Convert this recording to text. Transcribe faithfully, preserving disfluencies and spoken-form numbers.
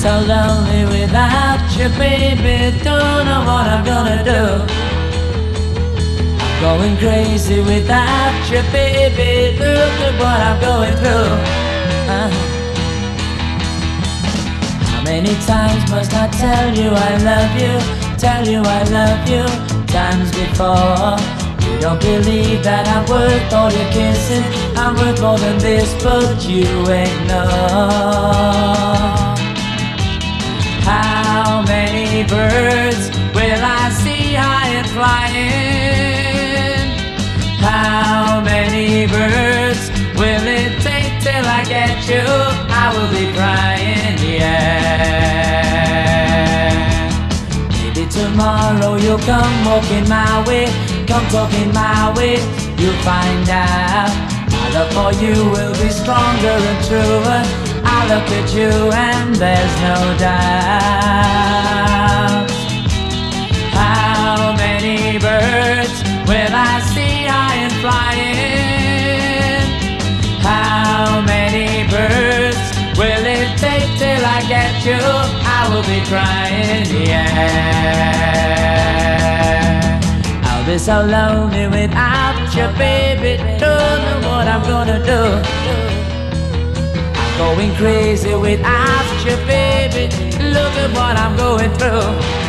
so lonely without you, baby. Don't know what I'm gonna do. I'm going crazy without you, baby. Look at what I'm going through. uh. How many times must I tell you I love you? Tell you I love you times before. You don't believe that I'm worth all your kissing. I'm worth more than this, but you ignore. How many birds will I see high and flying? How many birds will it take till I get you? I will be crying, yeah. Maybe tomorrow you'll come walking my way, come talking my way, you'll find out my love for you will be stronger and truer. I look at you and there's no doubt. How many birds will I see high and flying? How many birds will it take till I get you? I will be crying, yeah. I'll be so lonely without you, baby. Don't know what I'm gonna do. Going crazy without you, baby. Look at what I'm going through.